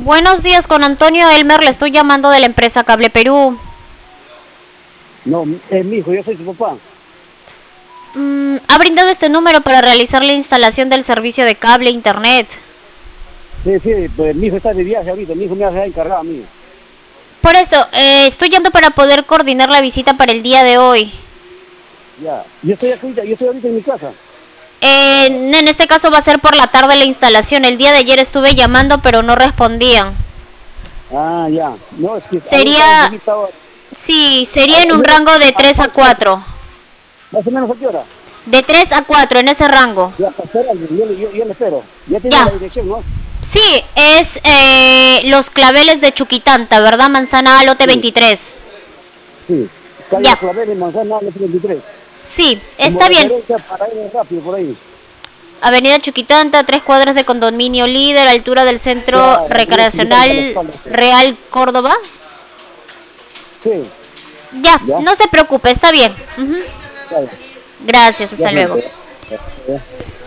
Buenos días, con Antonio Elmer, le estoy llamando de la empresa Cable Perú. No, es mi hijo, yo soy su papá. Ha brindado este número para realizar la instalación del servicio de cable internet. Sí, sí, pues mi hijo está de viaje ahorita, mi hijo me ha encargado a mí. Por eso, estoy llamando para poder coordinar la visita para el día de hoy. Ya, yo estoy ahorita en mi casa. En este caso va a ser por la tarde la instalación. El día de ayer estuve llamando, pero no respondían. Ah, ya. No, es que ayer estaba un Sería, poquito... sí, sería en un rango de 3 a 4. Más o menos a qué hora. De 3 a 4, en ese rango. Ya, para esperar, yo le espero. Ya tiene la Ya. dirección, ¿no? Sí, es Los Claveles de Chuquitanta, ¿verdad? Manzana Lote Sí, 23. sí. Calle Ya. Los Claveles, Manzana, Los 23. Sí, Como está bien. referencia para ir rápido por ahí. Avenida Chuquitanta, 3 cuadras de condominio líder, altura del centro Claro, tenía Chiquitanta a la recreacional espalda. Sí, Real Córdoba. sí, Ya, ya, no se preocupe, está bien. Ujú. claro. Gracias, Ya, hasta luego. gente. Ya, ya.